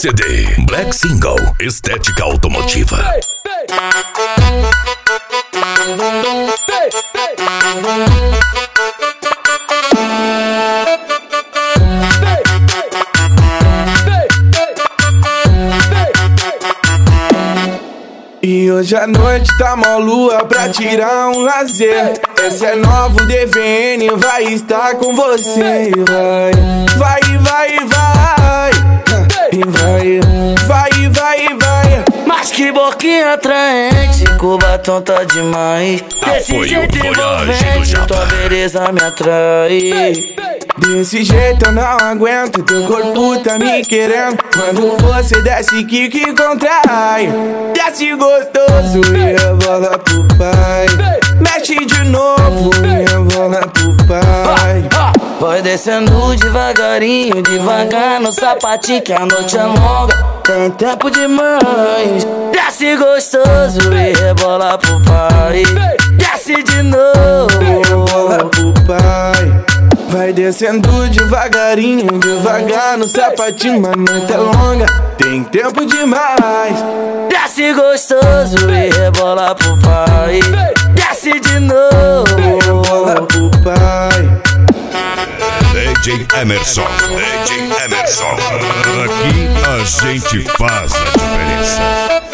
CD Black Single Estética Automotiva. E hoje à noite tá mó lua pra tirar um lazer. Esse é novo DVN, vai estar com você. Vai, vai, vai, vai. Mas que boquinha atraente, com batom tá demais. Desse jeito envolvente, tua beleza me atrai. Desse jeito eu não aguento, teu corpo tá me querendo. Quando você desce, que contrai. Desce gostoso e rebola pro pai. Mexe de novo e rebola pro pai. Vai descendo devagarinho, devagar no sapatinho, que a noite é longa, tem tempo demais. Desce gostoso e rebola pro pai. Desce de novo e rebola pro pai. Vai descendo devagarinho, devagar no sapatinho, mas a noite é longa, tem tempo demais. Desce gostoso e rebola pro pai. Desce de novo e rebola pro pai. DJ Emerson, DJ Emerson. Aqui a gente faz a diferença.